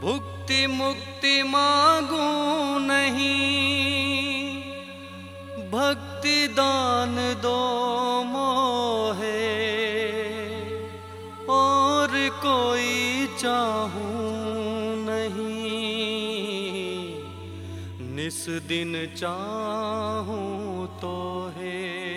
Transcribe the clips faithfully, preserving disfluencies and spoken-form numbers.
भुक्ति मुक्ति मांगू नहीं, भक्ति दान दो मोहे, और कोई चाहूं नहीं, निस दिन चाहूं तो है।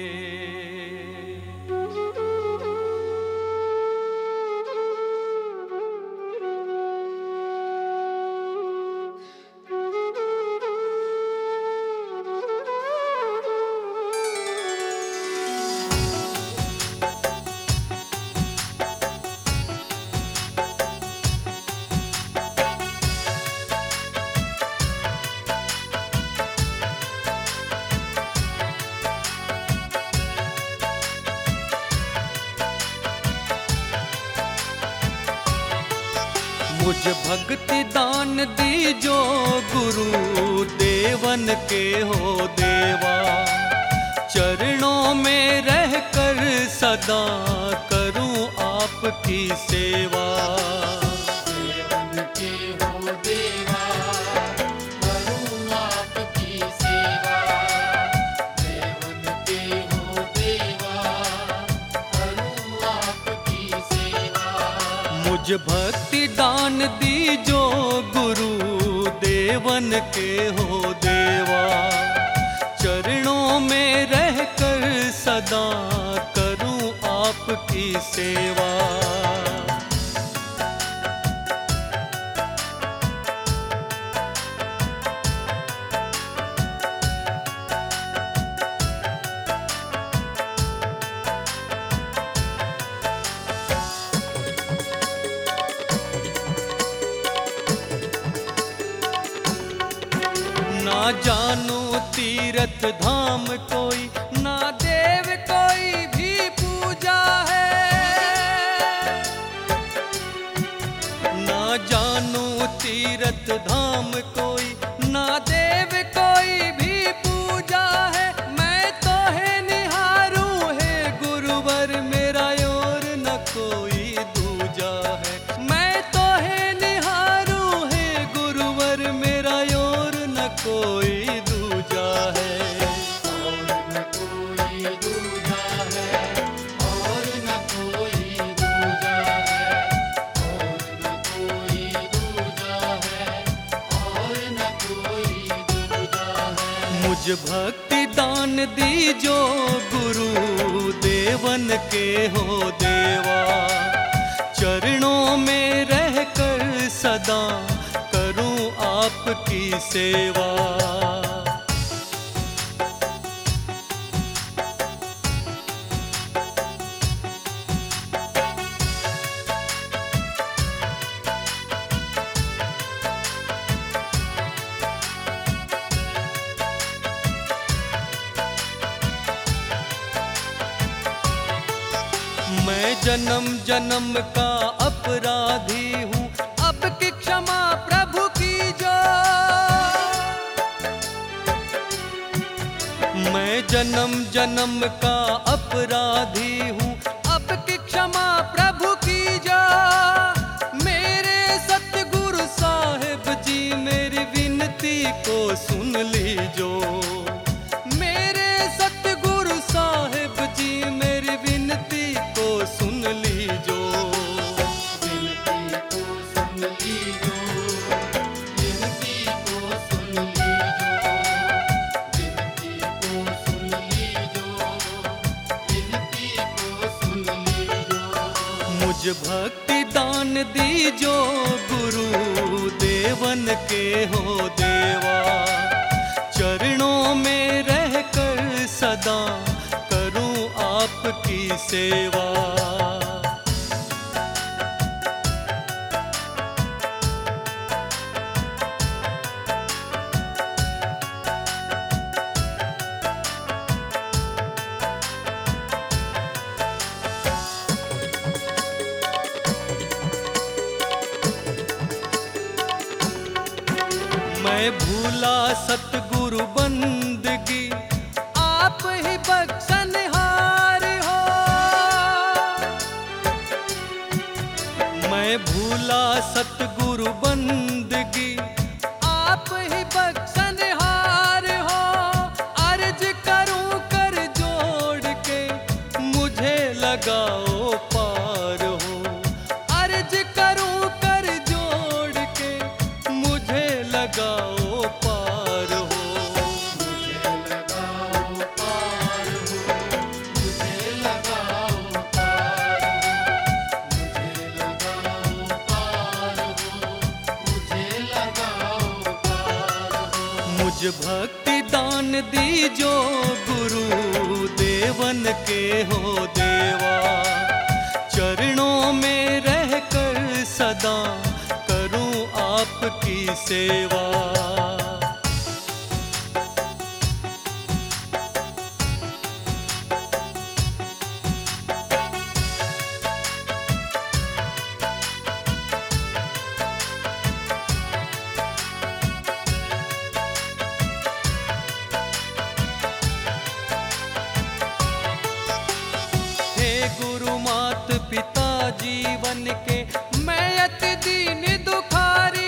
मुझ भक्ति दान दीजो गुरु देवन के हो देवा, चरणों में रहकर सदा करूं आपकी सेवा। देवन के हो देवा, करूं आपकी सेवा। देवन के हो देवा, करूं आपकी सेवा। मुझ भक्ति दान दीजो गुरु देवन के हो देवा, चरणों में रहकर सदा करूं आपकी सेवा। ना जानू तीरथ धाम कोई, ना देव कोई भी पूजा है। ना जानू तीरथ धाम कोई, ना देव कोई भी पूजा है। मैं तो है निहारू है गुरुवर मेरा, और न कोई दूजा है। मैं तो है निहारू है गुरुवर मेरा, और न कोई दूजा है। और न कोई दूजा है, और न कोई दूजा है। और न कोई दूजा है, और न कोई दूजा है। मुझ भक्ति दान दीजो गुरु देवन के हो देवा, चरणों में रहकर सदा करूं आपकी सेवा। मैं जन्म जन्म का अपराधी हूँ, अब की क्षमा प्रभु कीजो। मैं जन्म जन्म का अपराधी हूँ, अब की क्षमा प्रभु कीजो। मेरे सतगुरु साहिब जी मेरी विनती को सुन लीजो। मेरे सतगुरु साहिब जी मेरी विनती को सुन लीजो। विनती को सुन लीजो, विनती को सुन लीजो। विनती को सुन लीजो, विनती को सुन लीजो। मुझ भक्ति दान दीजो गुरु देवन के हो देवा, चरणों में रहकर सदा करूं आपकी सेवा। मैं भूला सतगुरु बंदगी, आप ही बख्शनहार हो। मैं मैं भूला सतगुरु बंदगी, आप ही बख्शनहार हो। अर्ज करूं कर जोड़ के, मुझे लगाओ पार हो। अर्ज करूं कर जोड़ के, मुझे लगाओ पार हो। मुझे लगाओ पार हो, मुझे लगाओ पार हो, मुझे लगाओ पार हो, मुझे लगाओ पार हो। मुझ भक्ति दान दीजो गुरु देवन के हो देवा। चरणों में रहकर सदा करूं आपकी सेवा। हे गुरु मात पिता जीवन के, मैं अति दीन दुखारी।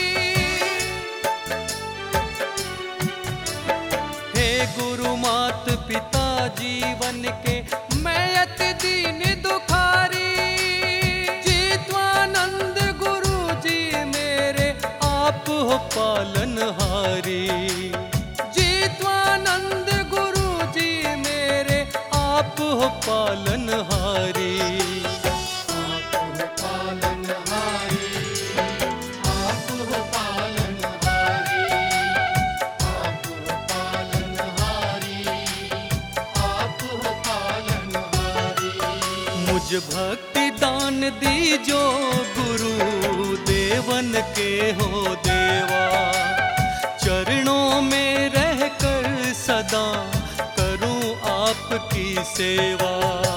हे गुरु मात पिता जीवन के, मैं अति दीन दुखारी। जीत्वानंद गुरु जी मेरे, आप हो पालनहारी। जीत्वानंद गुरु जी मेरे, आप हो पालनहारी। आप हो पालनहारी, आप हो पालनहारी, आप हो पालनहारी, आप हो पालनहारी। मुझ भक्ति दान दीजो गुरु देवन के हो देवा। चरणों में रहकर सदा करूं आपकी सेवा।